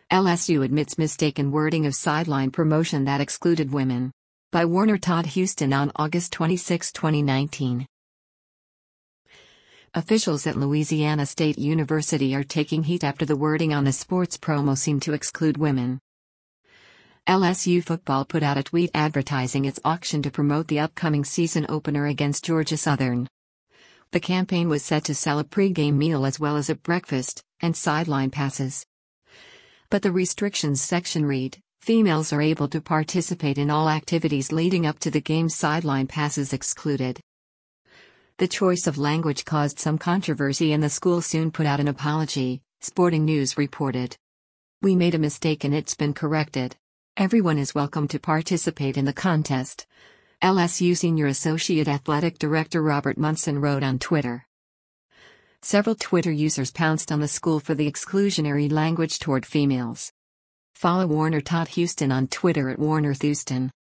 LSU admits mistaken wording of sideline promotion that excluded women. By Warner Todd Houston on August 26, 2019. Officials at Louisiana State University are taking heat after the wording on the sports promo seemed to exclude women. LSU football put out a tweet advertising its auction to promote the upcoming season opener against Georgia Southern. The campaign was set to sell a pregame meal as well as a breakfast and sideline passes. But the restrictions section read, females are able to participate in all activities leading up to the game, sideline passes excluded. The choice of language caused some controversy and the school soon put out an apology, Sporting News reported. "We made a mistake and it's been corrected. Everyone is welcome to participate in the contest," LSU Senior Associate Athletic Director Robert Munson wrote on Twitter. Several Twitter users pounced on the school for the exclusionary language toward females. Follow Warner Todd Houston on Twitter at WarnerThouston.